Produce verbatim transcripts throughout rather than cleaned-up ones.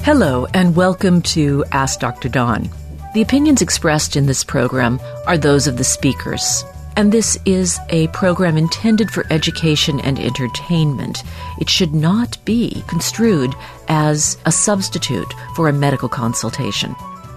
Hello, and welcome to Ask Doctor Dawn. The opinions expressed in this program are those of the speakers, and this is a program intended for education and entertainment. It should not be construed as a substitute for a medical consultation.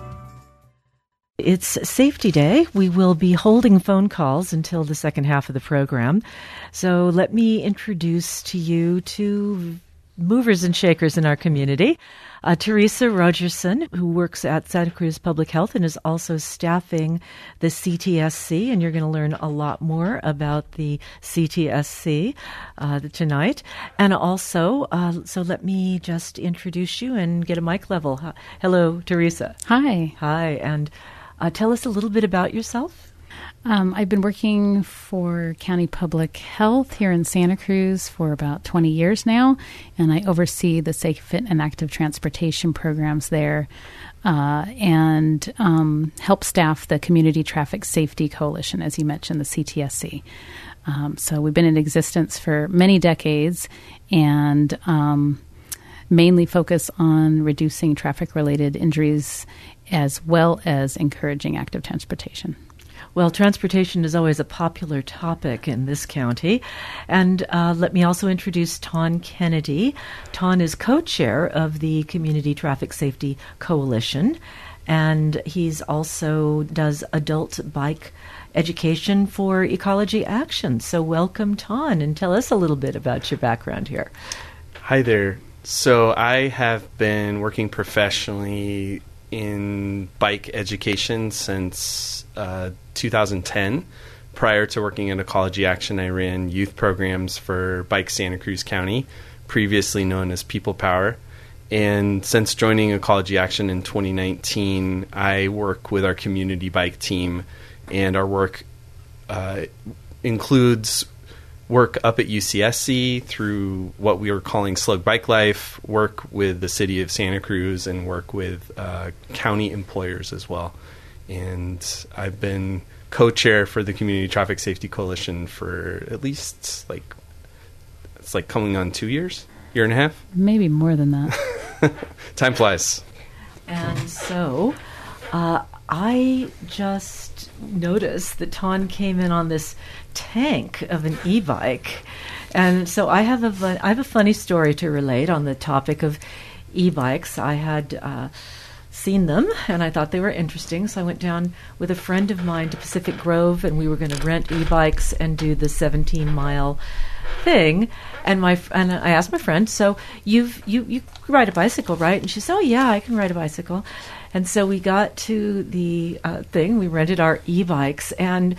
It's Safety Day. We will be holding phone calls until the second half of the program. So let me introduce to you two movers and shakers in our community. Uh, Teresa Rogerson, who works at Santa Cruz Public Health and is also staffing the C T S C, and you're going to learn a lot more about the C T S C uh, tonight. And also, uh, so let me just introduce you and get a mic level. Uh, hello, Teresa. Hi. Hi, and uh, tell us a little bit about yourself. Um, I've been working for County Public Health here in Santa Cruz for about twenty years now, and I oversee the safe, fit, and active transportation programs there uh, and um, help staff the Community Traffic Safety Coalition, as you mentioned, the C T S C. Um, so we've been in existence for many decades and um, mainly focus on reducing traffic-related injuries as well as encouraging active transportation. Well, transportation is always a popular topic in this county. And uh, let me also introduce Tawn Kennedy. Tawn is co-chair of the Community Traffic Safety Coalition, and he's also does adult bike education for Ecology Action. So welcome, Tawn, and tell us a little bit about your background here. Hi there. So I have been working professionally in bike education since uh, two thousand ten. Prior to working at Ecology Action, I ran youth programs for Bike Santa Cruz County, previously known as People Power. And since joining Ecology Action in twenty nineteen, I work with our community bike team, and our work uh, includes work up at U C S C through what we were calling Slug Bike Life, work with the city of Santa Cruz, and work with uh, county employers as well. And I've been co-chair for the Community Traffic Safety Coalition for at least like, it's like coming on two years, year and a half? Maybe more than that. Time flies. And so uh, I just noticed that Tawn came in on this tank of an e-bike. And so I have a, I have a funny story to relate on the topic of e-bikes. I had uh, seen them, and I thought they were interesting, so I went down with a friend of mine to Pacific Grove, and we were going to rent e-bikes and do the seventeen-mile thing. And my and I asked my friend, so you've you you ride a bicycle, right? And she said, oh yeah, I can ride a bicycle. And so we got to the uh, thing. We rented our e-bikes, and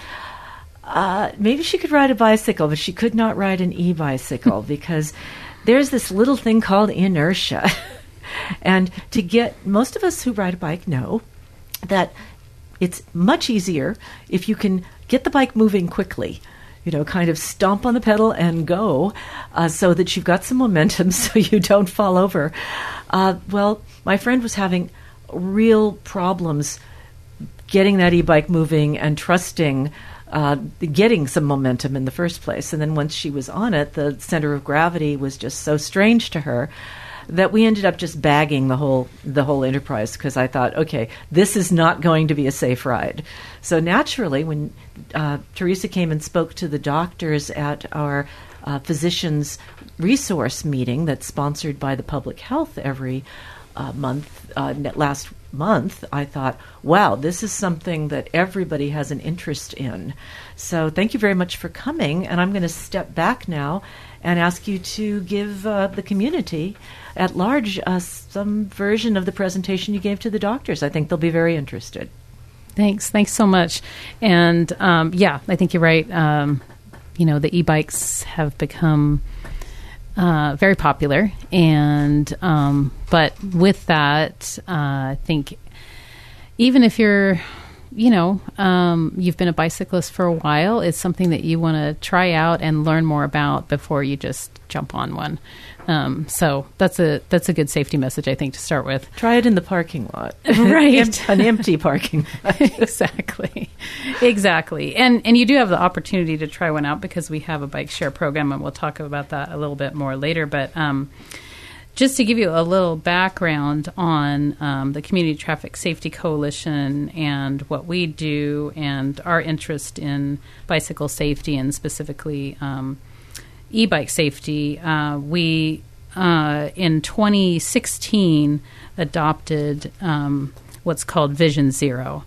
uh, maybe she could ride a bicycle, but she could not ride an e-bicycle because there's this little thing called inertia. And to get, most of us who ride a bike know that it's much easier if you can get the bike moving quickly. You know, kind of stomp on the pedal and go uh, so that you've got some momentum so you don't fall over. Uh, well, my friend was having real problems getting that e-bike moving and trusting uh, getting some momentum in the first place. And then once she was on it, the center of gravity was just so strange to her that we ended up just bagging the whole the whole enterprise because I thought, okay, this is not going to be a safe ride. So naturally, when uh, Teresa came and spoke to the doctors at our uh, physicians resource meeting that's sponsored by the Public Health every uh, month, uh, last month, I thought, wow, this is something that everybody has an interest in. So thank you very much for coming, and I'm going to step back now and ask you to give uh, the community at large uh, some version of the presentation you gave to the doctors. I think they'll be very interested. Thanks. Thanks so much. And um, yeah, I think you're right. Um, you know, the e-bikes have become uh, very popular. And um, but with that, uh, I think even if you're, you know, um, you've been a bicyclist for a while, it's something that you want to try out and learn more about before you just jump on one. Um, so that's a that's a good safety message, I think, to start with. Try it in the parking lot. Right. An empty parking lot. Exactly. Exactly. And and you do have the opportunity to try one out because we have a bike share program, and we'll talk about that a little bit more later. But um, just to give you a little background on um, the Community Traffic Safety Coalition and what we do and our interest in bicycle safety and specifically um, e-bike safety, uh, we uh, in twenty sixteen adopted um, what's called Vision Zero.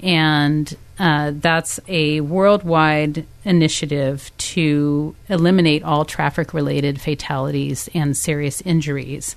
And uh, that's a worldwide initiative to eliminate all traffic-related fatalities and serious injuries.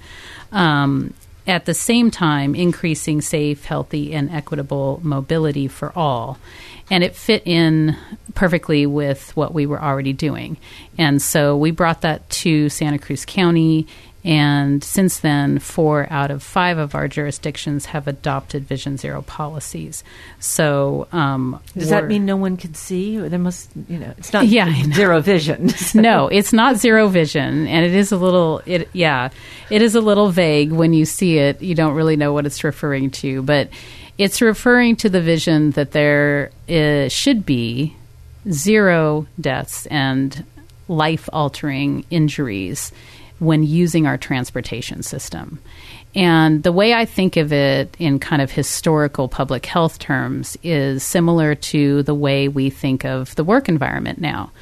Um, at the same time, increasing safe, healthy, and equitable mobility for all. And it fit in perfectly with what we were already doing. And so we brought that to Santa Cruz County. And since then, four out of five of our jurisdictions have adopted Vision Zero policies. So, um, does that mean no one can see? Or there must, you know, it's not yeah, zero vision. So. No, it's not zero vision, and it is a little, it yeah, it is a little vague when you see it. You don't really know what it's referring to, but it's referring to the vision that there is, should be zero deaths and life-altering injuries when using our transportation system. And the way I think of it in kind of historical public health terms is similar to the way we think of the work environment now.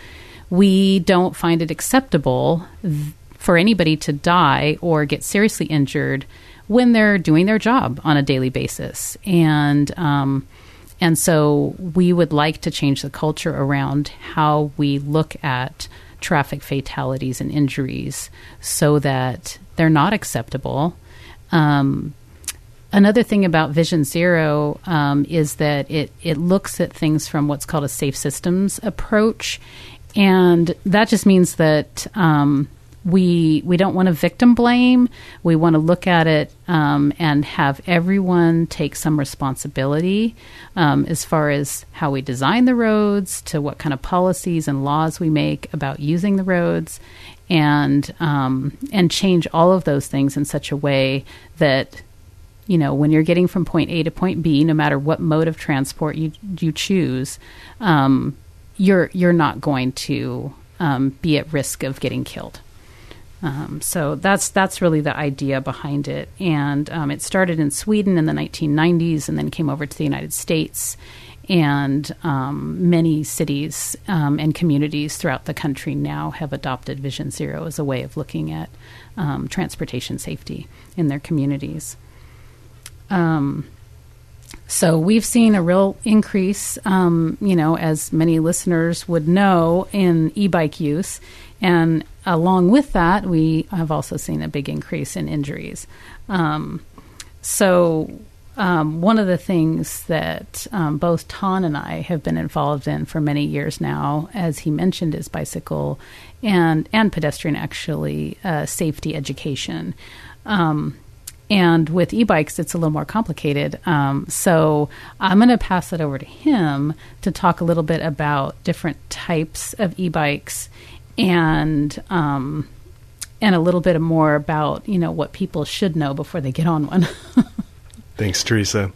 We don't find it acceptable th- for anybody to die or get seriously injured when they're doing their job on a daily basis. And um, and so we would like to change the culture around how we look at traffic fatalities and injuries so that they're not acceptable. Um, another thing about Vision Zero um, is that it, it looks at things from what's called a safe systems approach. And that just means that um, we we don't want to victim blame. We want to look at it um, and have everyone take some responsibility um, as far as how we design the roads, to what kind of policies and laws we make about using the roads, and um, and change all of those things in such a way that, you know, when you're getting from point A to point B, no matter what mode of transport you you choose, um, you're you're not going to um, be at risk of getting killed. Um, so that's that's really the idea behind it. And um, it started in Sweden in the nineteen nineties and then came over to the United States. And um, many cities um, and communities throughout the country now have adopted Vision Zero as a way of looking at um, transportation safety in their communities. Um, so we've seen a real increase, um, you know, as many listeners would know, in e-bike use. And along with that, we have also seen a big increase in injuries. Um, so um, one of the things that um, both Ton and I have been involved in for many years now, as he mentioned, is bicycle and, and pedestrian, actually, uh, safety education. Um, and with e-bikes, it's a little more complicated. Um, so I'm going to pass it over to him to talk a little bit about different types of e-bikes and um, and a little bit more about, you know, what people should know before they get on one. Thanks, Teresa.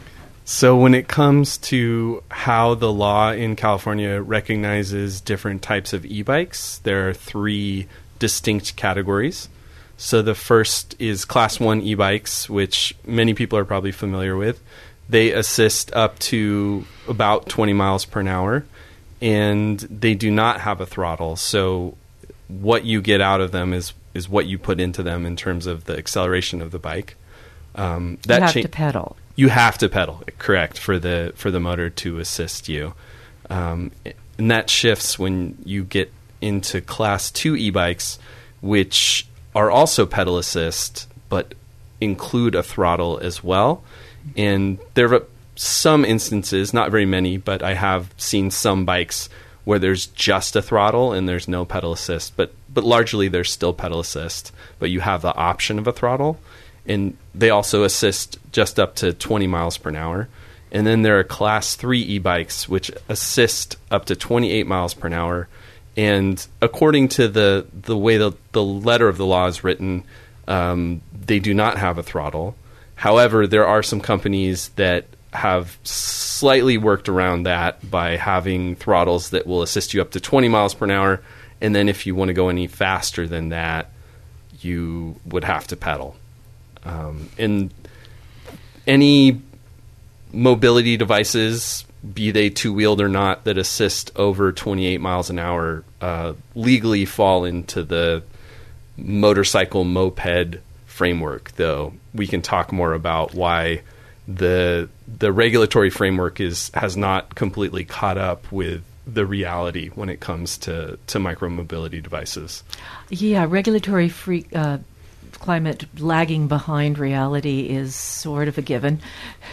So when it comes to how the law in California recognizes different types of e-bikes, there are three distinct categories. So the first is Class one e-bikes, which many people are probably familiar with. They assist up to about twenty miles per hour. And they do not have a throttle, so what you get out of them is, is what you put into them in terms of the acceleration of the bike. Um, that you have cha- to pedal. You have to pedal, correct, for the for the motor to assist you. Um, and that shifts when you get into Class two e-bikes, which are also pedal assist, but include a throttle as well. And there are some instances, not very many, but I have seen some bikes where there's just a throttle and there's no pedal assist, but but largely there's still pedal assist, but you have the option of a throttle, and they also assist just up to twenty miles per hour. And then there are Class three e-bikes, which assist up to twenty-eight miles per hour. And according to the, the way the, the letter of the law is written, um, they do not have a throttle. However, there are some companies that have slightly worked around that by having throttles that will assist you up to twenty miles per hour. And then if you want to go any faster than that, you would have to pedal. Um, and any mobility devices, be they two-wheeled or not, that assist over twenty-eight miles an hour uh, legally fall into the motorcycle moped framework, though we can talk more about why the the regulatory framework is has not completely caught up with the reality when it comes to, to micromobility devices. Yeah, regulatory free uh, climate lagging behind reality is sort of a given.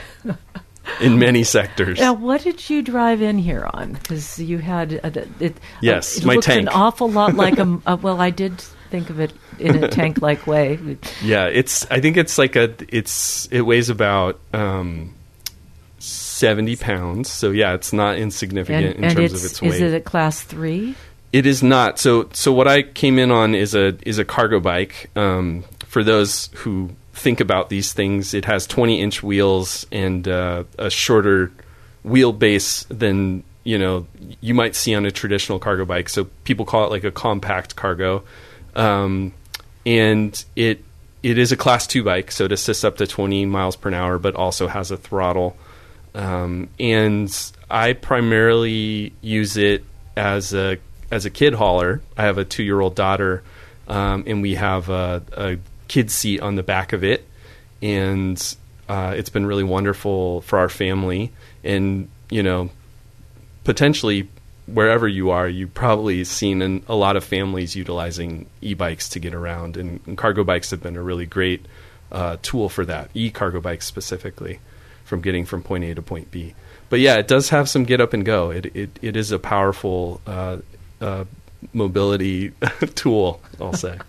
In many sectors. Now, what did you drive in here on? Because you had a, it. Yes, uh, it my looked tank. An awful lot like a. a well, I did think of it in a tank-like way. Yeah, it's. I think it's like a. It's. It weighs about um, seventy pounds. So yeah, it's not insignificant And, in and terms it's, of its weight. is it a class three? It is not. So so what I came in on is a is a cargo bike. Um, for those who think about these things, it has twenty inch wheels and uh, a shorter wheelbase than, you know, you might see on a traditional cargo bike. So people call it like a compact cargo. Um, and it it is a class two bike, so it assists up to twenty miles per hour, but also has a throttle. Um, and I primarily use it as a as a kid hauler. I have a two year old daughter, um, and we have a, a kid seat on the back of it, and uh, it's been really wonderful for our family. And you know, potentially wherever you are, you've probably seen an, a lot of families utilizing e-bikes to get around, and, and cargo bikes have been a really great uh, tool for that. E-cargo bikes specifically, from getting from point A to point B. But yeah, it does have some get up and go. It it, it is a powerful uh, uh, mobility tool, I'll say.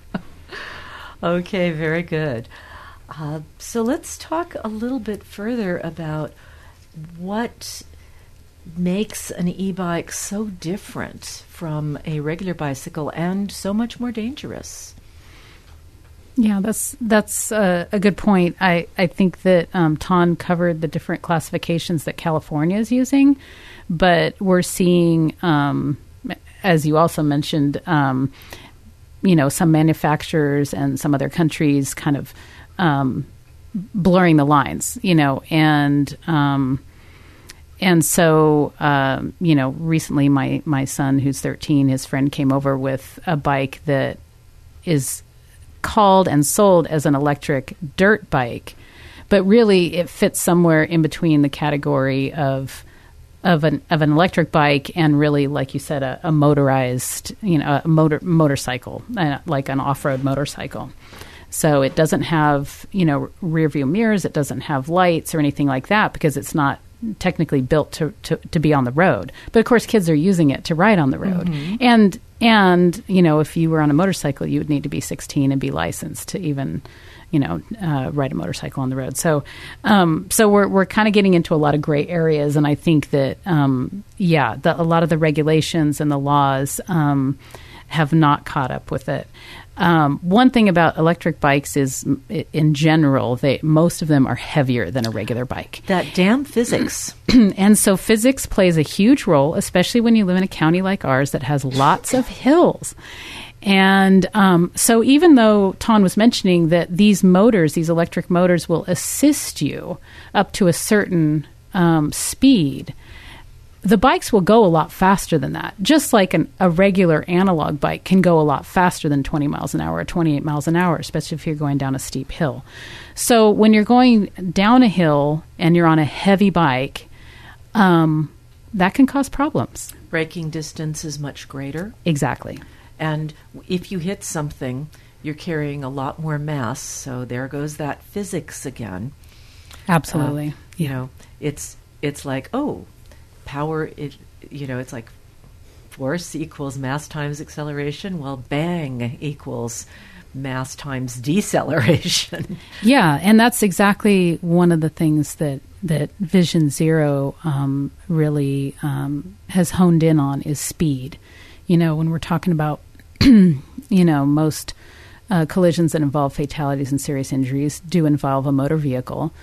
Okay, very good. Uh, so let's talk a little bit further about what makes an e-bike so different from a regular bicycle and so much more dangerous. Yeah, that's that's uh, a good point. I, I think that um, Ton covered the different classifications that California is using, but we're seeing, um, as you also mentioned, um, you know, some manufacturers and some other countries kind of um, blurring the lines, you know, and um, and so, um, you know, recently my, my son, who's thirteen, his friend came over with a bike that is called and sold as an electric dirt bike, but really it fits somewhere in between the category of of an of an electric bike and really, like you said, a, a motorized, you know, a motor motorcycle, uh, like an off-road motorcycle. So it doesn't have, you know, rear view mirrors, it doesn't have lights or anything like that because it's not technically built to, to, to be on the road. But of course, kids are using it to ride on the road. Mm-hmm. And, and, you know, if you were on a motorcycle, you would need to be sixteen and be licensed to even, you know, uh, ride a motorcycle on the road. So, um, so we're, we're kind of getting into a lot of gray areas. And I think that, um, yeah, the, a lot of the regulations and the laws, um, have not caught up with it. Um, one thing about electric bikes is, in general, they most of them are heavier than a regular bike. That damn physics. And so physics plays a huge role, especially when you live in a county like ours that has lots of hills. And um, so even though Ton was mentioning that these motors, these electric motors, will assist you up to a certain um, speed, the bikes will go a lot faster than that. Just like an, a regular analog bike can go a lot faster than twenty miles an hour or twenty-eight miles an hour, especially if you're going down a steep hill. So when you're going down a hill and you're on a heavy bike, um, that can cause problems. Braking distance is much greater. Exactly. And if you hit something, you're carrying a lot more mass. So there goes that physics again. Absolutely. Uh, you know, it's it's like, oh, power, it, you know, it's like force equals mass times acceleration. Well, bang equals mass times deceleration. Yeah, and that's exactly one of the things that, that Vision Zero um, really um, has honed in on is speed. You know, when we're talking about, you know, most uh, collisions that involve fatalities and serious injuries do involve a motor vehicle.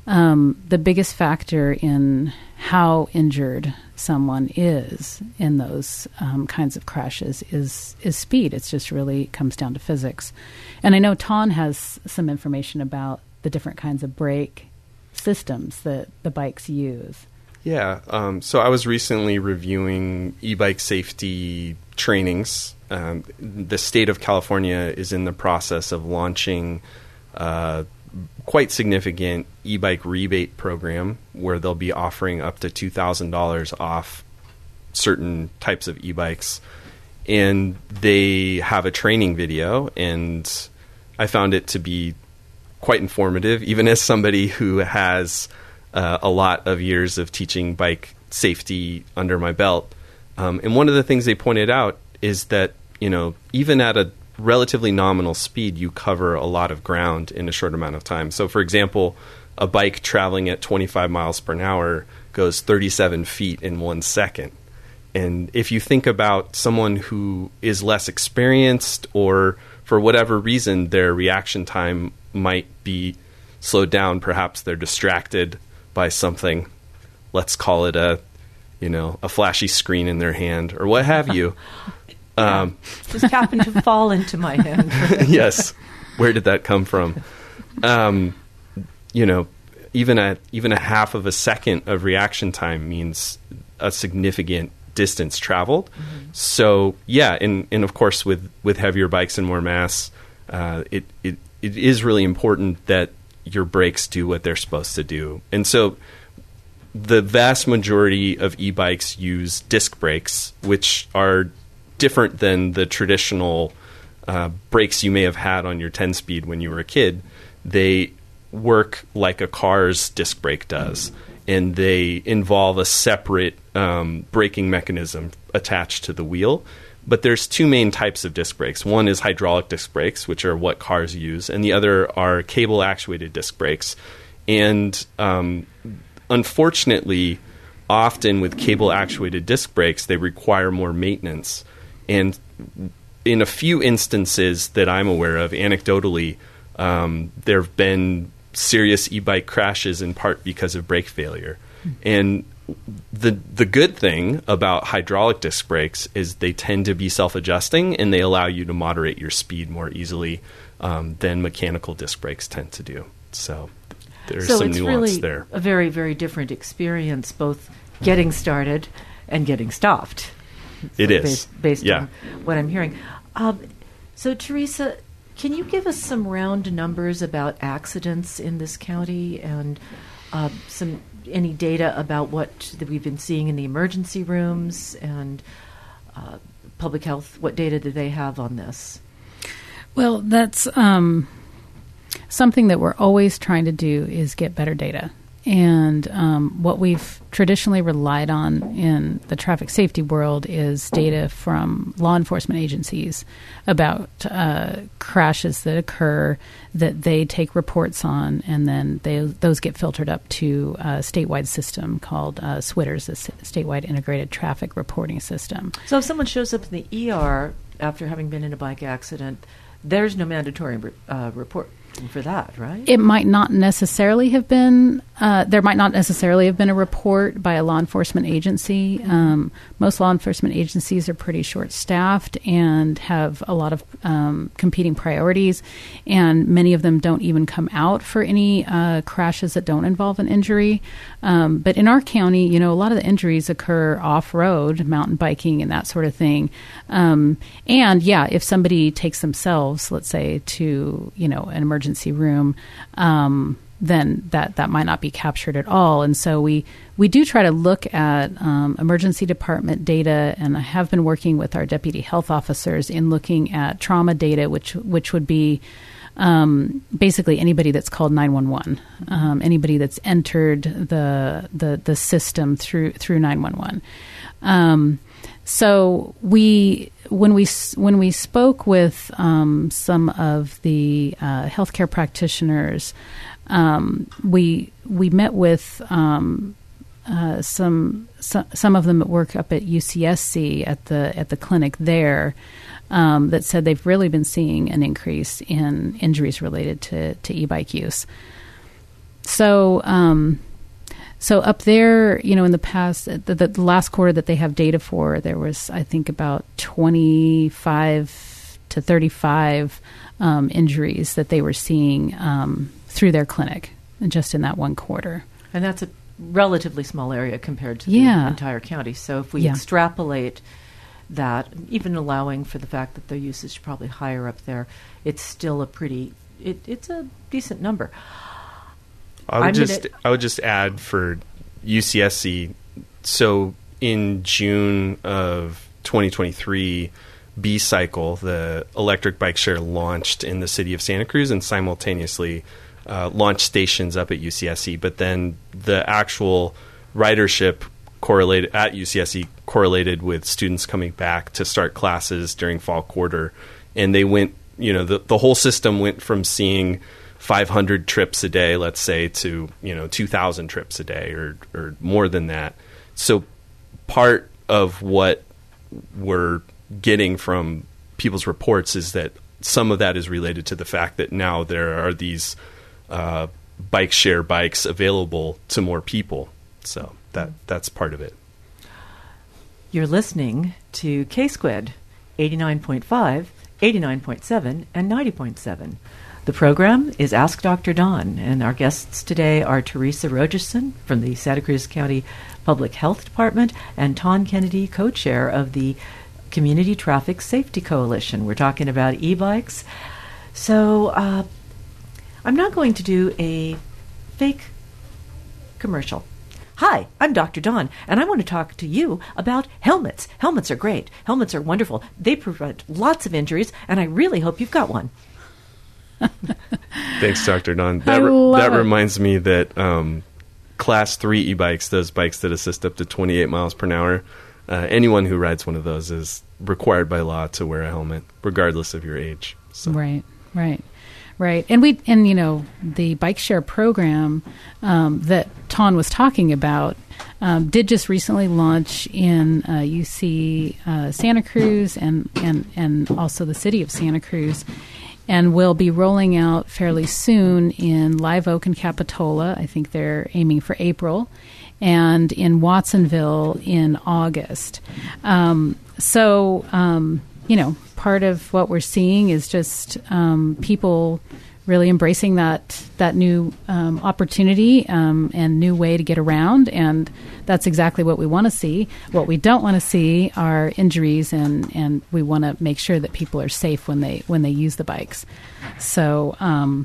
um, the biggest factor in how injured someone is in those um, kinds of crashes is is speed. It's just really comes down to physics. And I know Ton has some information about the different kinds of brake systems that the bikes use. Yeah. Um, so I was recently reviewing e-bike safety trainings. Um, the state of California is in the process of launching uh, quite significant e-bike rebate program where they'll be offering up to two thousand dollars off certain types of e-bikes. And they have a training video, and I found it to be quite informative, even as somebody who has uh, a lot of years of teaching bike safety under my belt. Um, and one of the things they pointed out is that, you know, even at a relatively nominal speed, you cover a lot of ground in a short amount of time. So, for example, a bike traveling at twenty-five miles per hour goes thirty-seven feet in one second. And if you think about someone who is less experienced, or for whatever reason their reaction time might be slowed down, perhaps they're distracted by something, let's call it a, you know, a flashy screen in their hand or what have you. Yeah, um, just happened to fall into my hand. Yes. Where did that come from? Um, you know, even a even a half of a second of reaction time means a significant distance traveled. Mm-hmm. So yeah, and, and of course with, with heavier bikes and more mass, uh, it, it it is really important that your brakes do what they're supposed to do. And so the vast majority of e-bikes use disc brakes, which are different than the traditional uh, brakes you may have had on your ten-speed when you were a kid. They work like a car's disc brake does, and they involve a separate um, braking mechanism attached to the wheel. But there's two main types of disc brakes. One is hydraulic disc brakes, which are what cars use, and the other are cable-actuated disc brakes. And um, unfortunately, often with cable-actuated disc brakes, they require more maintenance. And in a few instances that I'm aware of, anecdotally, um, there have been serious e-bike crashes in part because of brake failure. Mm-hmm. And the the good thing about hydraulic disc brakes is they tend to be self-adjusting, and they allow you to moderate your speed more easily um, than mechanical disc brakes tend to do. So there's so some it's nuance really there. A very, very different experience, both getting started and getting stopped. It is. Based, based yeah. on what I'm hearing. Um, so, Teresa, can you give us some round numbers about accidents in this county and uh, some any data about what that we've been seeing in the emergency rooms and uh, public health? What data do they have on this? Well, that's um, something that we're always trying to do is get better data. And um, what we've traditionally relied on in the traffic safety world is data from law enforcement agencies about uh, crashes that occur that they take reports on, and then they, those get filtered up to a statewide system called uh, SWITRS, the Statewide Integrated Traffic Reporting System. So if someone shows up in the E R after having been in a bike accident, there's no mandatory re- uh, report for that, right? It might not necessarily have been, uh, there might not necessarily have been a report by a law enforcement agency. Um, most law enforcement agencies are pretty short-staffed and have a lot of um, competing priorities, and many of them don't even come out for any uh, crashes that don't involve an injury. Um, but in our county, you know, a lot of the injuries occur off-road, mountain biking and that sort of thing. Um, and, yeah, if somebody takes themselves, let's say, to, you know, an emergency room, um, then that, that might not be captured at all. And so we, we do try to look at um, emergency department data, and I have been working with our deputy health officers in looking at trauma data, which which would be um, basically anybody that's called nine one one, um, anybody that's entered the the the system through through nine one one. Um, so we when we when we spoke with um, some of the uh, healthcare practitioners, um, we we met with um, uh, some, some some of them that work up at U C S C at the at the clinic there. Um, that said they've really been seeing an increase in injuries related to, to e-bike use. so, um, so up there, you know, in the past, the, the last quarter that they have data for, there was, I think, about twenty-five to thirty-five um, injuries that they were seeing um, through their clinic, just in that one quarter. And that's a relatively small area compared to Yeah. the entire county. So if we Yeah. extrapolate that, even allowing for the fact that their usage is probably higher up there, it's still a pretty, it, it's a decent number. I would I'm just gonna- I would just add for U C S C. So in June of twenty twenty-three, B-Cycle, the electric bike share, launched in the city of Santa Cruz and simultaneously uh, launched stations up at U C S C. But then the actual ridership correlated at U C S C correlated with students coming back to start classes during fall quarter, and they went. You know, the the whole system went from seeing five hundred trips a day, let's say, to, you know, two thousand trips a day or, or more than that. So part of what we're getting from people's reports is that some of that is related to the fact that now there are these uh, bike share bikes available to more people. So that that's part of it. You're listening to K-Squid, eighty-nine point five, eighty-nine point seven, and ninety point seven. The program is Ask Doctor Don, and our guests today are Teresa Rogerson from the Santa Cruz County Public Health Department and Ton Kennedy, co-chair of the Community Traffic Safety Coalition. We're talking about e-bikes. So uh, I'm not going to do a fake commercial. Hi, I'm Doctor Don, and I want to talk to you about helmets. Helmets are great. Helmets are wonderful. They prevent lots of injuries, and I really hope you've got one. Thanks, Doctor Don. That, I re- love that it. reminds me that um, Class three e-bikes, those bikes that assist up to twenty-eight miles per hour, uh, anyone who rides one of those is required by law to wear a helmet, regardless of your age. So. Right, right, right. And we, and you know, the bike share program um, that Ton was talking about um, did just recently launch in uh, U C uh, Santa Cruz and, and, and also the city of Santa Cruz. And will be rolling out fairly soon in Live Oak and Capitola. I think they're aiming for April, and in Watsonville in August. Um, so, um, you know, part of what we're seeing is just um, people really embracing that that new um, opportunity um, and new way to get around, and that's exactly what we want to see. What we don't want to see are injuries, and, and we want to make sure that people are safe when they when they use the bikes. So, um,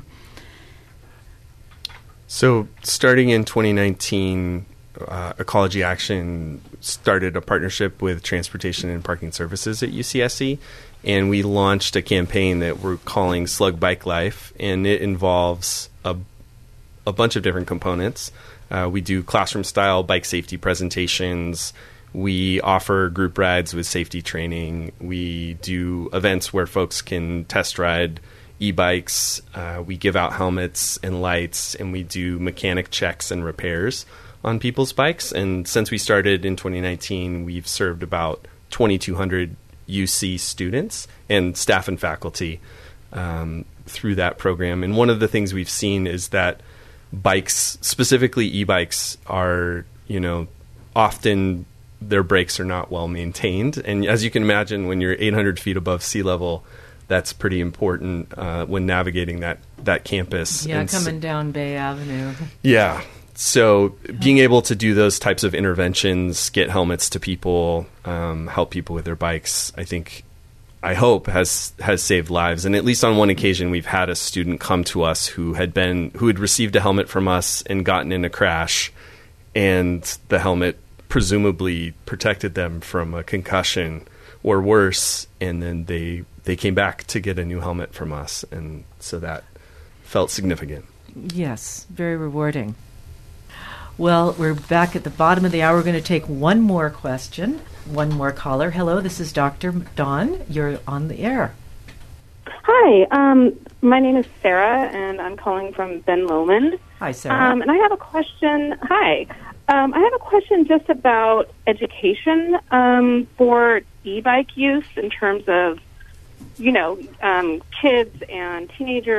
so starting in twenty nineteen, uh, Ecology Action started a partnership with Transportation and Parking Services at U C S C. And we launched a campaign that we're calling Slug Bike Life, and it involves a, a bunch of different components. Uh, we do classroom-style bike safety presentations. We offer group rides with safety training. We do events where folks can test ride e-bikes. Uh, we give out helmets and lights, and we do mechanic checks and repairs on people's bikes. And since we started in twenty nineteen, we've served about twenty-two hundred U C students and staff and faculty um, through that program. And one of the things we've seen is that bikes, specifically e-bikes, are, you know, often their brakes are not well maintained. And as you can imagine, when you're eight hundred feet above sea level, that's pretty important uh, when navigating that, that campus. Yeah, And so- coming down Bay Avenue. yeah. So being able to do those types of interventions, get helmets to people, um, help people with their bikes, I think, I hope, has has saved lives. And at least on one occasion, we've had a student come to us who had been who had received a helmet from us and gotten in a crash, and the helmet presumably protected them from a concussion or worse. And then they they came back to get a new helmet from us, and so that felt significant. Yes, very rewarding. Well, we're back at the bottom of the hour. We're going to take one more question, one more caller. Hello, this is Doctor Don. You're on the air. Hi, um, my name is Sarah, and I'm calling from Ben Lomond. Hi, Sarah. Um, and I have a question. Hi. Um, I have a question just about education um, for e-bike use in terms of, you know, um, kids and teenagers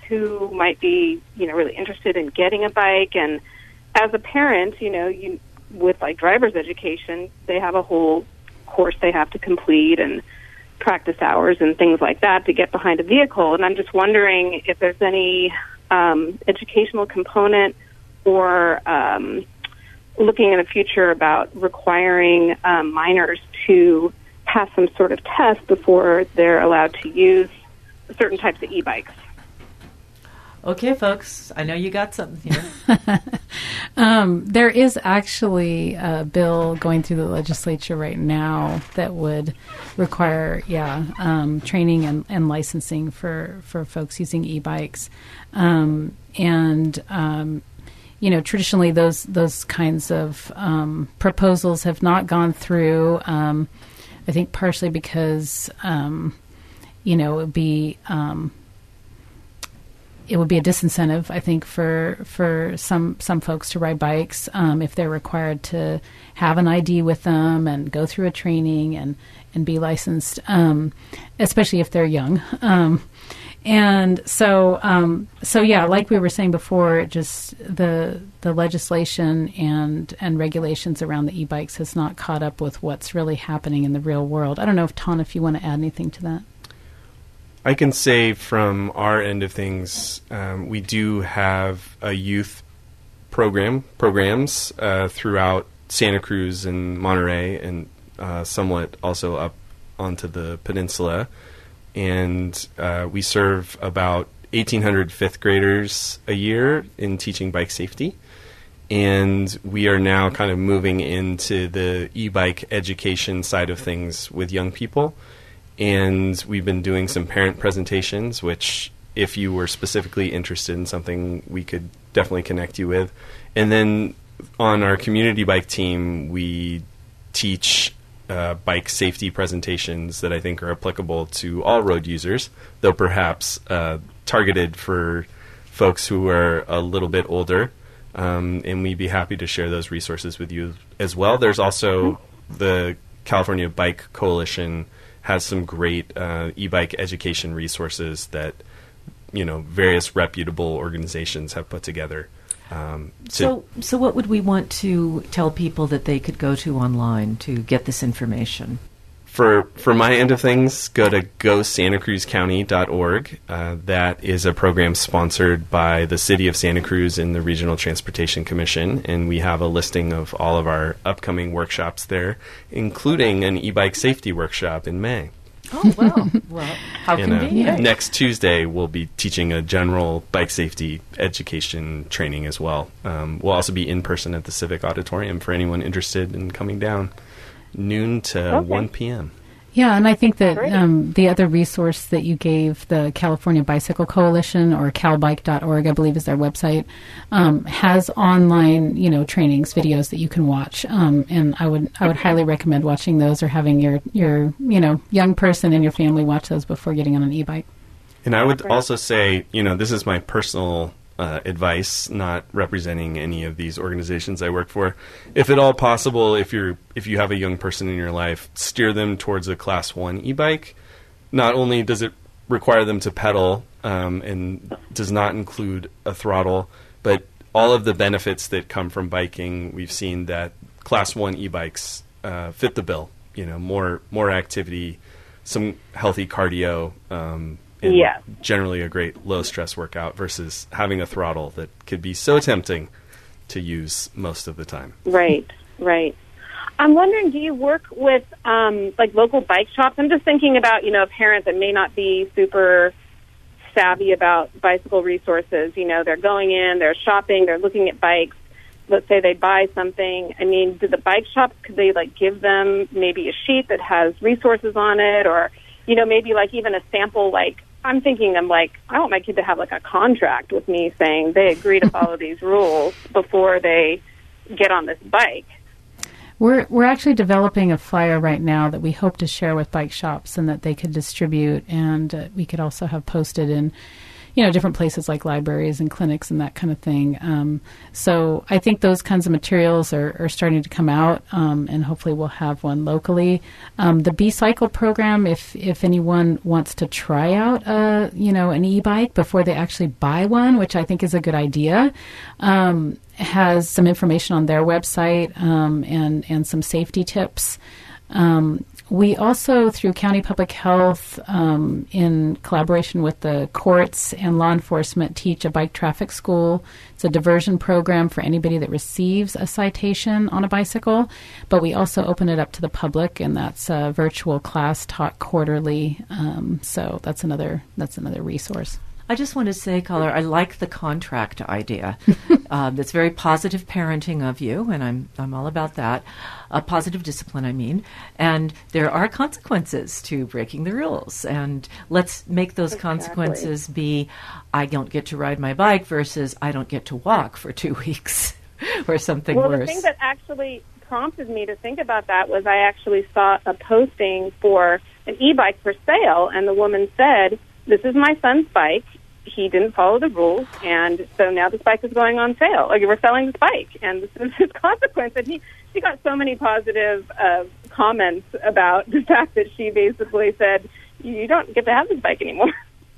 who might be, you know, really interested in getting a bike. And as a parent, you know, you with like driver's education, they have a whole course they have to complete and practice hours and things like that to get behind a vehicle. And I'm just wondering if there's any um, educational component or um, looking in the future about requiring um, minors to pass some sort of test before they're allowed to use certain types of e-bikes. Okay, folks, I know you got something here. um, there is actually a bill going through the legislature right now that would require, yeah, um, training and, and licensing for, for folks using e-bikes. Um, and, um, you know, traditionally those those kinds of um, proposals have not gone through, um, I think partially because, um, you know, it would be... Um, It would be a disincentive, I think, for for some some folks to ride bikes um, if they're required to have an I D with them and go through a training and, and be licensed, um, especially if they're young. Um, and so, um, so yeah, like we were saying before, just the the legislation and and regulations around the e-bikes has not caught up with what's really happening in the real world. I don't know if Ton, if you want to add anything to that. I can say from our end of things, um, we do have a youth program, programs uh, throughout Santa Cruz and Monterey and uh, somewhat also up onto the peninsula. And uh, we serve about eighteen hundred fifth graders a year in teaching bike safety. And we are now kind of moving into the e-bike education side of things with young people. And we've been doing some parent presentations, which if you were specifically interested in something, we could definitely connect you with. And then on our community bike team, we teach uh, bike safety presentations that I think are applicable to all road users, though perhaps uh, targeted for folks who are a little bit older. Um, and we'd be happy to share those resources with you as well. There's also the California Bike Coalition has some great uh, e-bike education resources that, you know, various reputable organizations have put together. Um, so, so what would we want to tell people that they could go to online to get this information? For for my end of things, go to go santa cruz county dot org. Uh, that is a program sponsored by the City of Santa Cruz and the Regional Transportation Commission, and we have a listing of all of our upcoming workshops there, including an e-bike safety workshop in May. Oh, wow. Well, how and, uh, convenient. Next Tuesday, we'll be teaching a general bike safety education training as well. Um, we'll also be in person at the Civic Auditorium for anyone interested in coming down. Noon to okay. one p.m. Yeah, and I think that um, the other resource that you gave, the California Bicycle Coalition, or cal bike dot org, I believe is their website, um, has online, you know, trainings, videos that you can watch. Um, and I would I would highly recommend watching those or having your, your, you know, young person in your family watch those before getting on an e-bike. And I would also say, you know, this is my personal uh, advice, not representing any of these organizations I work for. If at all possible, if you're if you have a young person in your life, steer them towards a class one e-bike. Not only does it require them to pedal um, and does not include a throttle, but all of the benefits that come from biking, we've seen that class one e-bikes uh, fit the bill. You know, more more activity, some healthy cardio. Um, And yeah. generally a great low-stress workout versus having a throttle that could be so tempting to use most of the time. Right, right. I'm wondering, do you work with, um, like, local bike shops? I'm just thinking about, you know, a parent that may not be super savvy about bicycle resources. You know, they're going in, they're shopping, they're looking at bikes. Let's say they buy something. I mean, do the bike shops, could they, like, give them maybe a sheet that has resources on it, or, you know, maybe, like, even a sample, like, I'm thinking, I'm like, I want my kid to have, like, a contract with me saying they agree to follow these rules before they get on this bike. We're we're actually developing a flyer right now that we hope to share with bike shops and that they could distribute, and uh, we could also have posted in, you know, different places like libraries and clinics and that kind of thing. Um, so I think those kinds of materials are, are starting to come out, um, and hopefully we'll have one locally. Um, the B-Cycle program, if if anyone wants to try out, a, you know, an e-bike before they actually buy one, which I think is a good idea, um, has some information on their website, um, and, and some safety tips. Um, we also, through County Public Health, um, in collaboration with the courts and law enforcement, teach a bike traffic school. It's a diversion program for anybody that receives a citation on a bicycle, but we also open it up to the public, and that's a virtual class taught quarterly. Um, so that's another that's another resource. I just want to say, caller, I like the contract idea. um, that's very positive parenting of you, and I'm I'm all about that. Uh, positive discipline, I mean. And there are consequences to breaking the rules. And let's make those Exactly. consequences be, I don't get to ride my bike versus I don't get to walk for two weeks or something Well, worse. the thing that actually prompted me to think about that was I actually saw a posting for an e-bike for sale, and the woman said, "This is my son's bike. He didn't follow the rules, and so now this bike is going on sale. Like, we're selling this bike, and this is his consequence." And he, she got so many positive uh, comments about the fact that she basically said, "You don't get to have this bike anymore."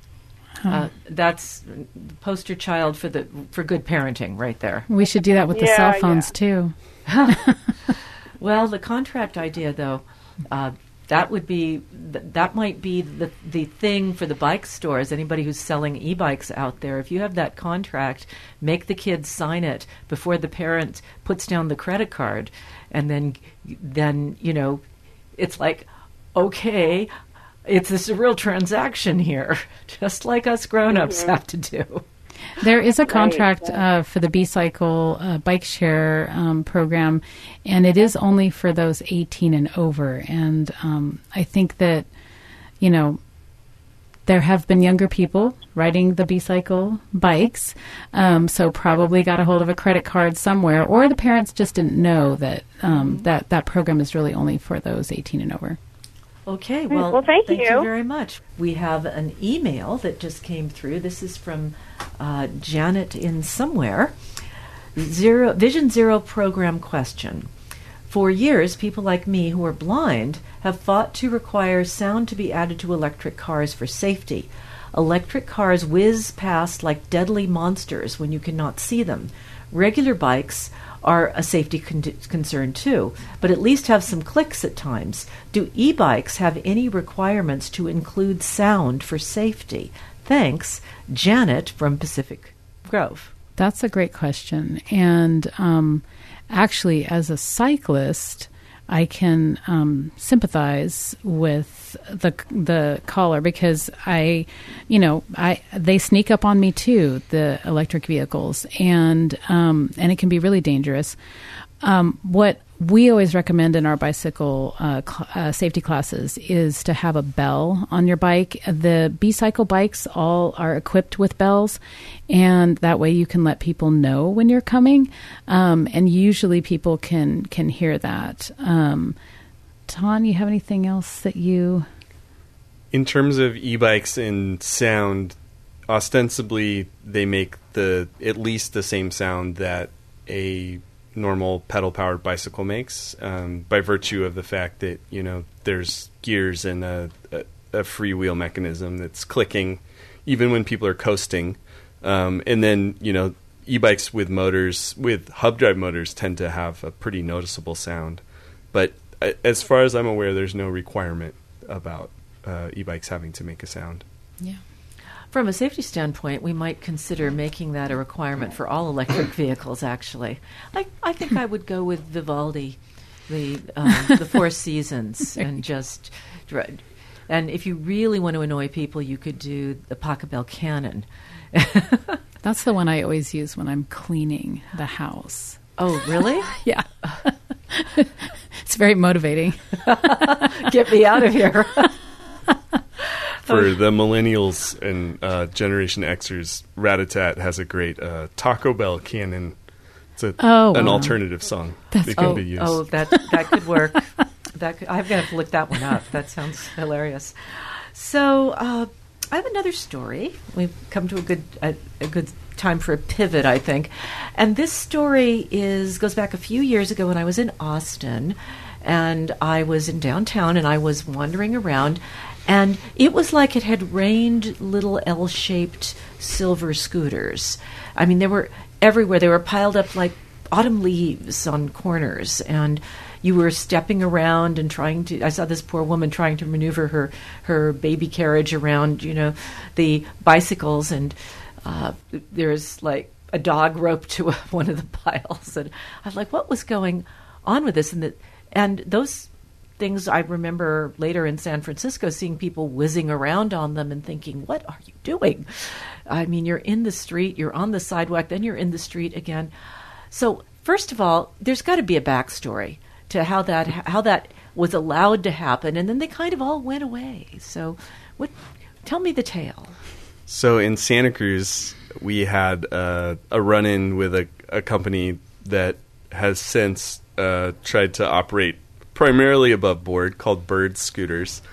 Uh, that's the poster child for the for good parenting right there. We should do that with the Yeah, cell phones, yeah. too. Well, the contract idea, though, uh, that would be th- that might be the the thing for the bike stores. Anybody who's selling e-bikes out there, if you have that contract, make the kids sign it before the parent puts down the credit card, and then then you know, it's like, okay, it's this a real transaction here, just like us grown-ups Mm-hmm. have to do. There is a contract yeah. uh, for the B-Cycle uh, bike share um, program, and it is only for those eighteen and over. And um, I think that, you know, there have been younger people riding the B-Cycle bikes, um, so probably got a hold of a credit card somewhere, or the parents just didn't know that um, that, that program is really only for those eighteen and over. Okay, right, well, well, thank you. you. very much. We have an email that just came through. This is from uh, Janet in somewhere. Zero Vision Zero program question. For years, people like me who are blind have fought to require sound to be added to electric cars for safety. Electric cars whiz past like deadly monsters when you cannot see them. Regular bikes are a safety con- concern too, but at least have some clicks at times. Do e-bikes have any requirements to include sound for safety? Thanks, Janet from Pacific Grove. That's a great question. And um, actually, as a cyclist, I can um, sympathize with the the caller because I, you know, I they sneak up on me too, the electric vehicles, and um, and it can be really dangerous. Um, what we always recommend in our bicycle uh, cl- uh, safety classes is to have a bell on your bike. The B-Cycle bikes all are equipped with bells, and that way you can let people know when you're coming, um, and usually people can, can hear that. Um, Ton, you have anything else that you... In terms of e-bikes and sound, ostensibly they make the at least the same sound that a normal pedal-powered bicycle makes, um, by virtue of the fact that, you know, there's gears and a, a, a freewheel mechanism that's clicking even when people are coasting. Um, and then, you know, e-bikes with motors, with hub drive motors, tend to have a pretty noticeable sound. But uh, as far as I'm aware, there's no requirement about uh, e-bikes having to make a sound. Yeah. From a safety standpoint, we might consider making that a requirement for all electric vehicles, actually. I, I think I would go with Vivaldi, the um, the Four Seasons, and just... And if you really want to annoy people, you could do the Pachelbel Canon. That's the one I always use when I'm cleaning the house. Oh, really? Yeah. It's very motivating. Get me out of here. For the millennials and uh, Generation Xers, Rat-a-tat has a great uh, Taco Bell canon. It's a, Oh, an wow. alternative song That's- that can oh, be used. oh, that that could work. That could, I'm going to have to look that one up. That sounds hilarious. So, uh, I have another story. We've come to a good a, a good time for a pivot, I think. And this story is goes back a few years ago when I was in Austin, and I was in downtown, and I was wandering around, and it was like it had rained little L-shaped silver scooters. I mean, they were everywhere. They were piled up like autumn leaves on corners, and you were stepping around and trying to, I saw this poor woman trying to maneuver her, her baby carriage around, you know, the bicycles, and uh, there's like a dog roped to one of the piles, and I was like, what was going on with this? And, the, and those things I remember later in San Francisco, seeing people whizzing around on them and thinking, what are you doing? I mean, you're in the street, you're on the sidewalk, then you're in the street again. So first of all, there's got to be a backstory to how that how that was allowed to happen, and then they kind of all went away. So, what? Tell me the tale. So in Santa Cruz, we had uh, a run-in with a, a company that has since uh, tried to operate primarily above board, called Bird Scooters,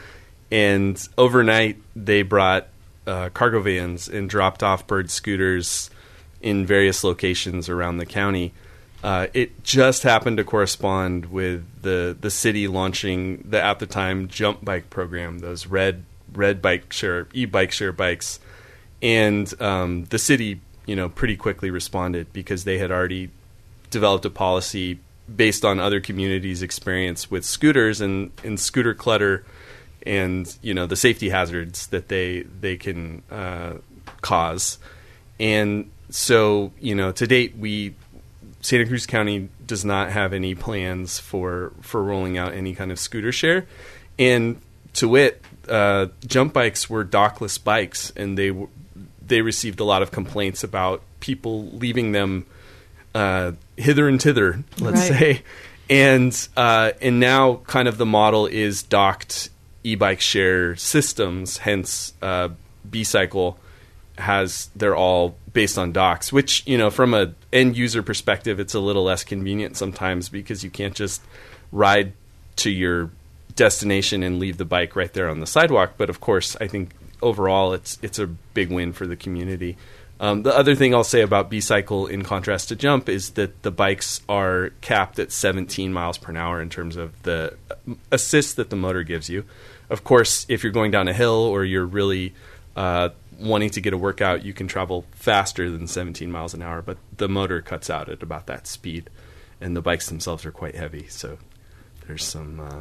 and overnight they brought uh, cargo vans and dropped off Bird Scooters in various locations around the county. Uh, it just happened to correspond with the the city launching the, at the time, Jump Bike program, those red red bike share, e-bike share bikes. And um, the city, you know, pretty quickly responded because they had already developed a policy based on other communities' experience with scooters and, and scooter clutter and, you know, the safety hazards that they, they can uh, cause. And so, you know, to date, we... Santa Cruz County does not have any plans for, for rolling out any kind of scooter share. And to wit, uh, jump bikes were dockless bikes, and they w- they received a lot of complaints about people leaving them uh, hither and thither, let's right. say. And uh, and now kind of the model is docked e-bike share systems, hence uh, B-Cycle has, they're all based on docks, which, you know, from a end user perspective, it's a little less convenient sometimes because you can't just ride to your destination and leave the bike right there on the sidewalk. But of course, I think overall it's it's a big win for the community. Um, the other thing I'll say about B-Cycle in contrast to Jump is that the bikes are capped at seventeen miles per hour in terms of the assist that the motor gives you. Of course, if you're going down a hill or you're really uh, wanting to get a workout, you can travel faster than seventeen miles an hour, but the motor cuts out at about that speed, and the bikes themselves are quite heavy, so there's some uh,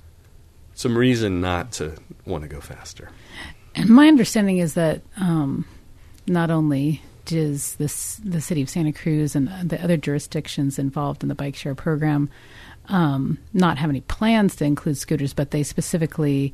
some reason not to want to go faster. And my understanding is that um, not only does this the city of Santa Cruz and the other jurisdictions involved in the bike share program um, not have any plans to include scooters, but they specifically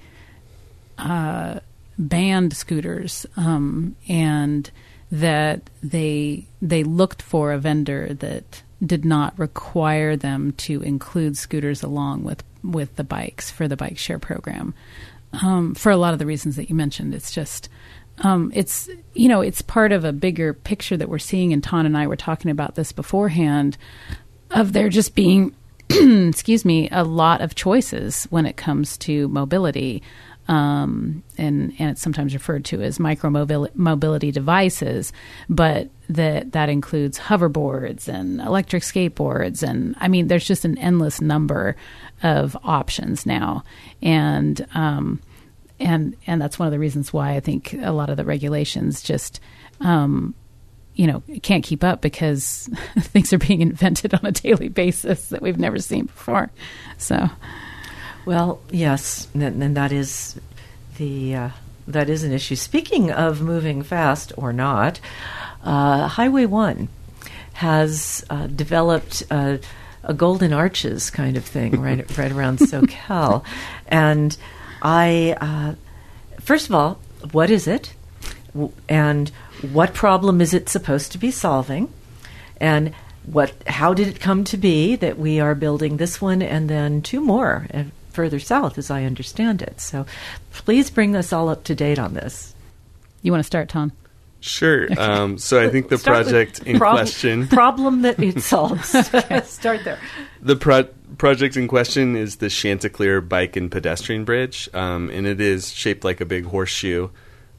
uh, banned scooters, um, and that they they looked for a vendor that did not require them to include scooters along with, with the bikes for the bike share program. Um, for a lot of the reasons that you mentioned, it's just um, it's you know it's part of a bigger picture that we're seeing. And Ton and I were talking about this beforehand, of there just being excuse me a lot of choices when it comes to mobility. Um, and, and it's sometimes referred to as micro mobility devices, but that that includes hoverboards and electric skateboards. And I mean, there's just an endless number of options now. And, um, and, and that's one of the reasons why I think a lot of the regulations just, um, you know, can't keep up, because things are being invented on a daily basis that we've never seen before. So, well, yes, and, and that is the uh, that is an issue. Speaking of moving fast or not, uh, Highway One has uh, developed a, a Golden Arches kind of thing right right around SoCal, and I uh, first of all, what is it, and what problem is it supposed to be solving, and what how did it come to be that we are building this one and then two more uh, further south, as I understand it? So please bring us all up to date on this. You want to start, Tom? Sure. Okay. Um, so I think the Start project in prob- question... Problem that it solves. Okay. Start there. The pro- project in question is the Chanticleer Bike and Pedestrian Bridge, um, and it is shaped like a big horseshoe.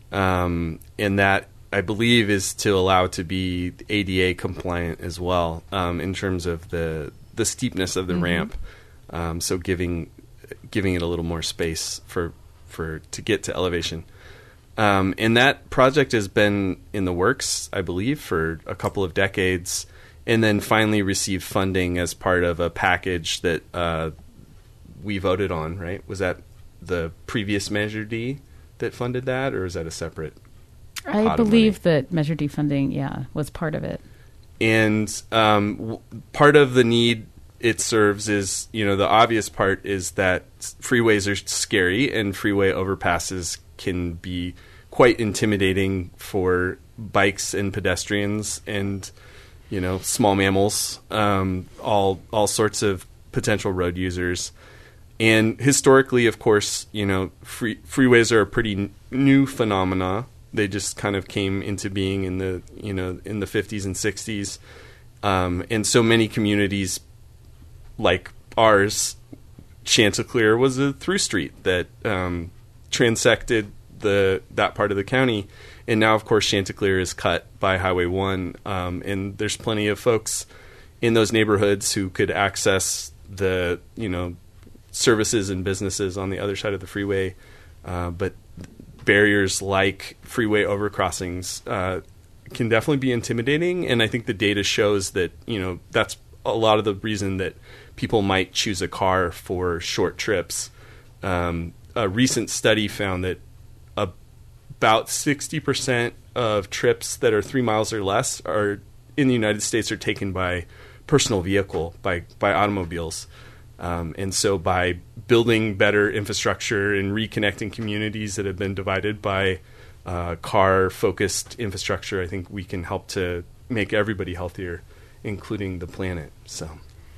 um, and that I believe is to allow it to be A D A compliant as well, um, in terms of the the steepness of the mm-hmm. ramp. Um, so giving giving it a little more space for for to get to elevation. Um, and that project has been in the works, I believe, for a couple of decades, and then finally received funding as part of a package that uh, we voted on, right? Was that the previous Measure D that funded that, or is that a separate I pot believe of money? that Measure D funding, yeah, was part of it. And um, w- part of the need it serves is, you know, the obvious part is that freeways are scary and freeway overpasses can be quite intimidating for bikes and pedestrians and, you know, small mammals, um, all all sorts of potential road users. And historically, of course, you know, free, freeways are a pretty n- new phenomena. They just kind of came into being in the, you know, in the fifties and sixties. Um, and so many communities like ours, Chanticleer was a through street that um, transected the that part of the county, and now, of course, Chanticleer is cut by Highway one, um, and there's plenty of folks in those neighborhoods who could access the you know services and businesses on the other side of the freeway, uh, but barriers like freeway overcrossings uh, can definitely be intimidating, and I think the data shows that you know that's a lot of the reason that people might choose a car for short trips. Um, a recent study found that about sixty percent of trips that are three miles or less are in the United States are taken by personal vehicle, by, by automobiles. Um, and so by building better infrastructure and reconnecting communities that have been divided by uh, car-focused infrastructure, I think we can help to make everybody healthier, including the planet. So,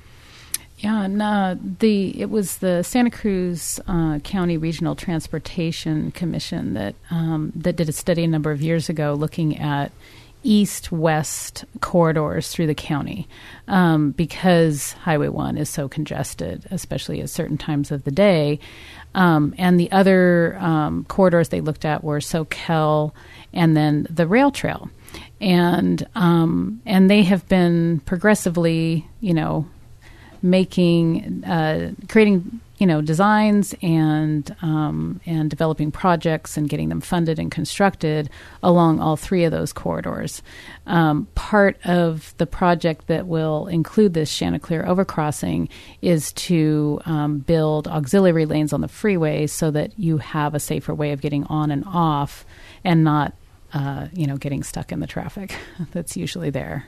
yeah, and uh, the it was the Santa Cruz uh, County Regional Transportation Commission that um, that did a study a number of years ago looking at east-west corridors through the county um, because Highway one is so congested, especially at certain times of the day. Um, and the other um, corridors they looked at were Soquel and then the rail trail. And um, and they have been progressively, you know, making, uh, creating, you know, designs and um, and developing projects and getting them funded and constructed along all three of those corridors. Um, part of the project that will include this Chanticleer overcrossing is to um, build auxiliary lanes on the freeway so that you have a safer way of getting on and off and not, uh, you know, getting stuck in the traffic that's usually there.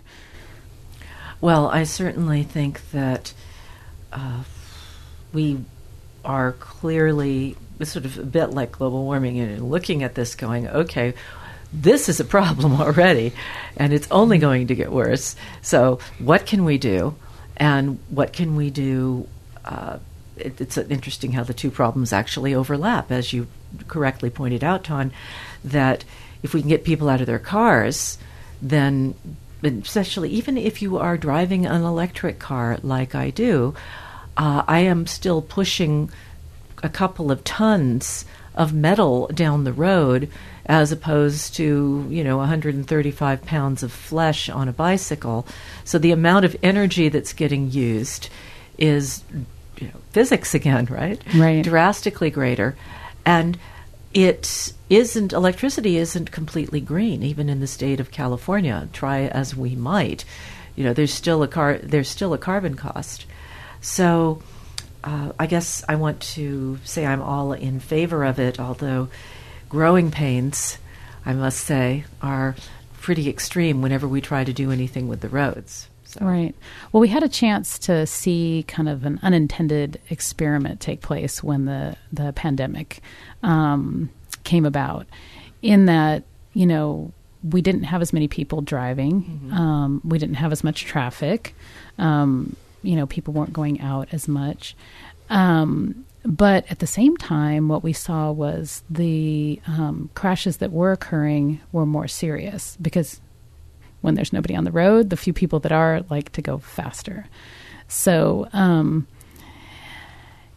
Well, I certainly think that uh, we are clearly sort of a bit like global warming and looking at this going, okay, this is a problem already, and it's only going to get worse. So what can we do? And what can we do? Uh, it, it's interesting how the two problems actually overlap, as you correctly pointed out, Ton, that if we can get people out of their cars, then especially even if you are driving an electric car like I do, uh, I am still pushing a couple of tons of metal down the road as opposed to, you know, one hundred thirty-five pounds of flesh on a bicycle. So the amount of energy that's getting used is, you know, physics again, right? Right. Drastically greater. And it isn't, electricity isn't completely green, even in the state of California. Try as we might, you know, there's still a car, there's still a carbon cost. So uh, I guess I want to say I'm all in favor of it, although growing pains, I must say, are pretty extreme whenever we try to do anything with the roads. So. Right. Well, we had a chance to see kind of an unintended experiment take place when the, the pandemic um, came about, in that, you know, we didn't have as many people driving. Mm-hmm. Um, we didn't have as much traffic. Um, you know, people weren't going out as much. Um, but at the same time, what we saw was the um, crashes that were occurring were more serious because when there's nobody on the road, the few people that are like to go faster. So, um,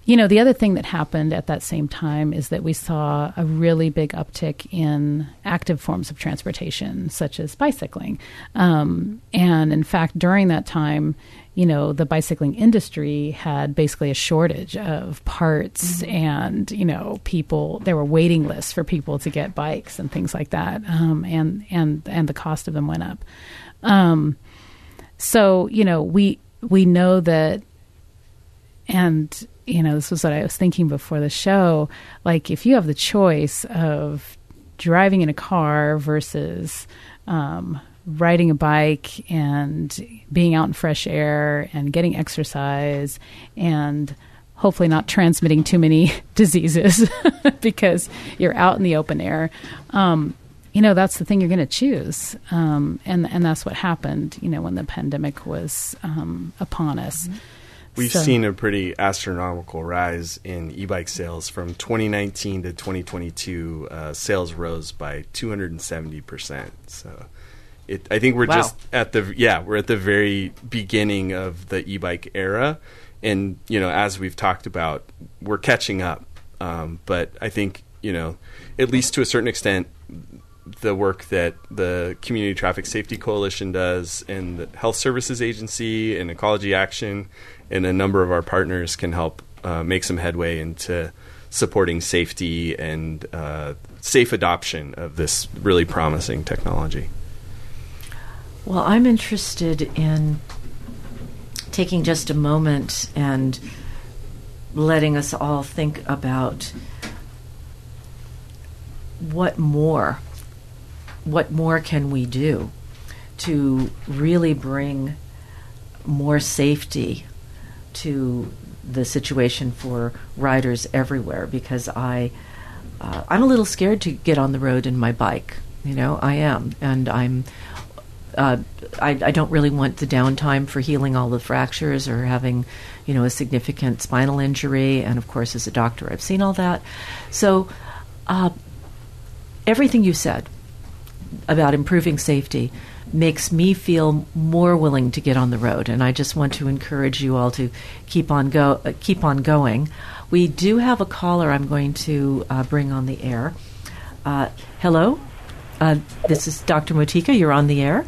You know, the other thing that happened at that same time is that we saw a really big uptick in active forms of transportation, such as bicycling. Um, and in fact, during that time, you know, the bicycling industry had basically a shortage of parts mm-hmm. and, you know, people, there were waiting lists for people to get bikes and things like that. Um, and, and, and the cost of them went up. Um, so, you know, we, we know that, and, you know, this was what I was thinking before the show, like if you have the choice of driving in a car versus, um, riding a bike and being out in fresh air and getting exercise and hopefully not transmitting too many diseases because you're out in the open air. Um, you know, that's the thing you're going to choose. Um, and, and that's what happened, you know, when the pandemic was um, upon us. Mm-hmm. We've so. seen a pretty astronomical rise in e-bike sales from twenty nineteen to twenty twenty-two. Uh, sales rose by two hundred seventy percent. So It, I think we're wow. just at the yeah we're at the very beginning of the e-bike era, and you know as we've talked about, we're catching up. Um, but I think you know at least to a certain extent, the work that the Community Traffic Safety Coalition does, and the Health Services Agency, and Ecology Action, and a number of our partners can help uh, make some headway into supporting safety and uh, safe adoption of this really promising technology. Well, I'm interested in taking just a moment and letting us all think about what more, what more can we do to really bring more safety to the situation for riders everywhere, because I, uh, I'm a little scared to get on the road in my bike. You know, I am, and I'm. Uh, I, I don't really want the downtime for healing all the fractures or having, you know, a significant spinal injury. And of course, as a doctor, I've seen all that. So, uh, everything you said about improving safety makes me feel more willing to get on the road, and I just want to encourage you all to keep on go uh, keep on going. We do have a caller I'm going to uh, bring on the air. Uh, hello, uh, this is Doctor Motika. You're on the air.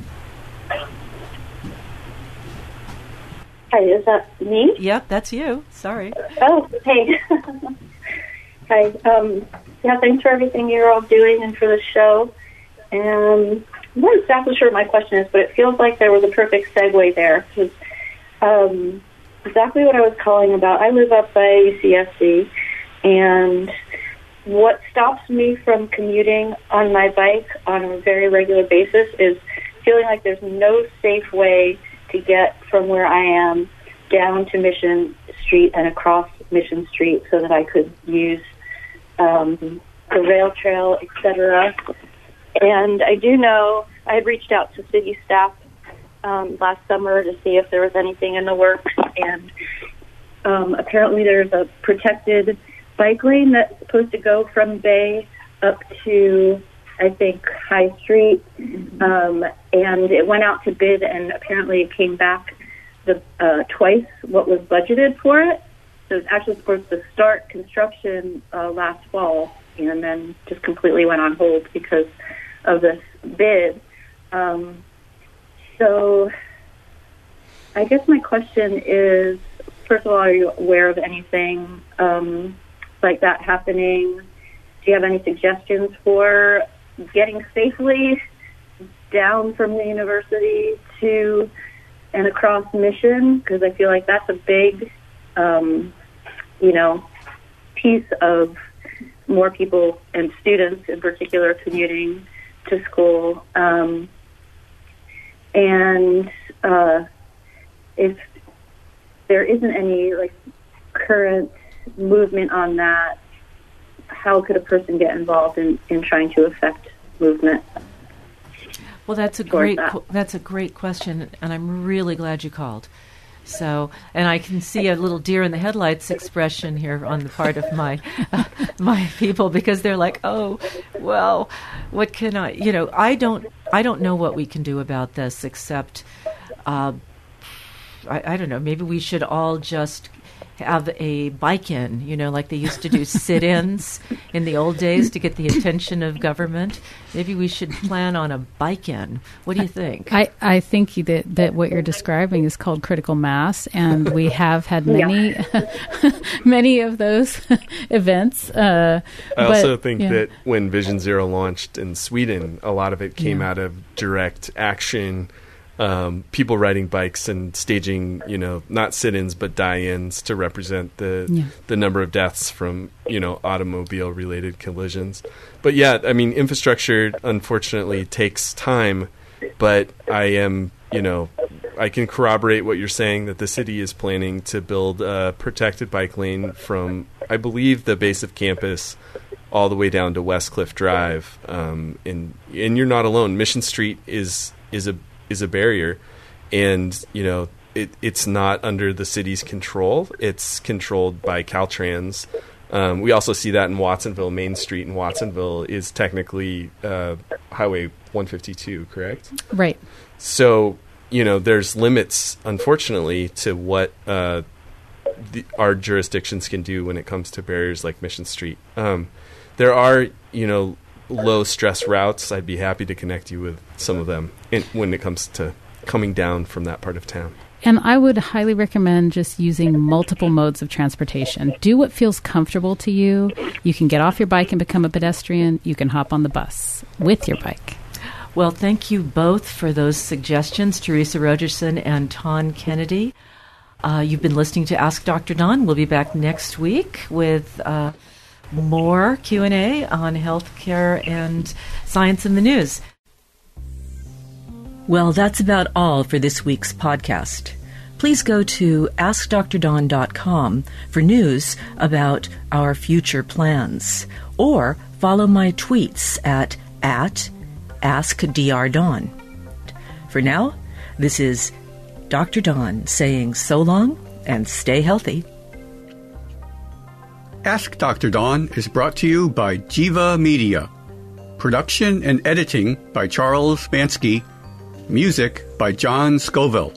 Hi, is that me? Yep, that's you. Sorry. Oh, hey. Hi. Um, yeah, thanks for everything you're all doing and for the show. And I'm not exactly sure what my question is, but it feels like there was a perfect segue there. Because um, exactly what I was calling about. I live up by U C S C, and what stops me from commuting on my bike on a very regular basis is feeling like there's no safe way to get from where I am down to Mission Street and across Mission Street so that I could use um, the rail trail, et cetera. And I do know I had reached out to city staff um, last summer to see if there was anything in the works, and um, apparently there's a protected bike lane that's supposed to go from Bay up to, I think, High Street, um, and it went out to bid, and apparently it came back the uh, twice what was budgeted for it. So it's actually supposed to start construction uh, last fall, and then just completely went on hold because of this bid. Um, so I guess my question is, first of all, are you aware of anything um, like that happening? Do you have any suggestions for getting safely down from the university to and across Mission? Because I feel like that's a big, um, you know, piece of more people and students in particular commuting to school. Um, and uh, if there isn't any like current movement on that, how could a person get involved in, in trying to affect movement? Well, that's a great that? qu- that's a great question, and I'm really glad you called. So, and I can see a little deer in the headlights expression here on the part of my uh, my people, because they're like, "Oh, well, what can I? You know, I don't I don't know what we can do about this except." Uh, I, I don't know, maybe we should all just have a bike-in, you know, like they used to do sit-ins in the old days to get the attention of government. Maybe we should plan on a bike-in. What do you think? I, I think that, that what you're describing is called critical mass, and we have had many many of those events. Uh, I but, also think yeah. that when Vision Zero launched in Sweden, a lot of it came Yeah. out of direct action. Um, people riding bikes and staging, you know, not sit-ins but die-ins to represent the Yeah. the number of deaths from, you know, automobile-related collisions. But yeah, I mean, infrastructure unfortunately takes time. But I am, you know, I can corroborate what you're saying that the city is planning to build a protected bike lane from, I believe, the base of campus all the way down to West Cliff Drive. Um, and and you're not alone. Mission Street is is a is a barrier, and you know it, it's not under the city's control. It's controlled by Caltrans. Um, we also see that in Watsonville. Main Street in Watsonville is technically uh, Highway one fifty-two, correct? Right. So you know there's limits, unfortunately, to what uh, the, our jurisdictions can do when it comes to barriers like Mission Street. Um, there are you know. low stress routes. I'd be happy to connect you with some of them in, when it comes to coming down from that part of town. And I would highly recommend just using multiple modes of transportation. Do what feels comfortable to you. You can get off your bike and become a pedestrian. You can hop on the bus with your bike. Well, thank you both for those suggestions, Teresa Rogerson and Ton Kennedy. Uh, you've been listening to Ask Doctor Don. We'll be back next week with uh, more Q and A on healthcare and science in the news. Well, that's about all for this week's podcast. Please go to ask dr don dot com for news about our future plans, or follow my tweets at, at AskDrDon. For now, this is Doctor Don saying so long and stay healthy. Ask Doctor Don is brought to you by Jiva Media. Production and editing by Charles Bansky. Music by John Scoville.